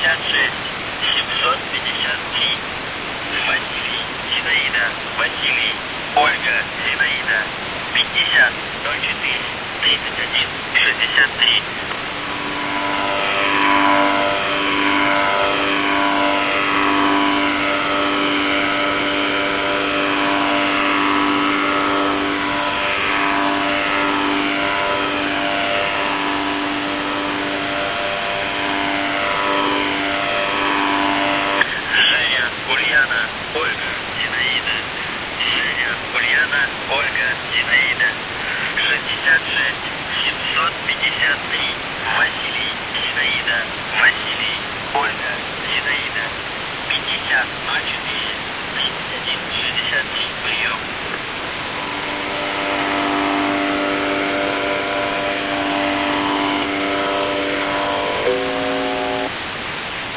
753. Василий, Зинаида, Василий, Ольга, Зинаида. 50 04 31 63. Женя, Ульяна, Ольга, Зинаида. Женя, Ульяна, Ольга, Зинаида. 66 753. Василий, Зинаида, Василий, Ольга, Зинаида. 50 04 31 63. Прием.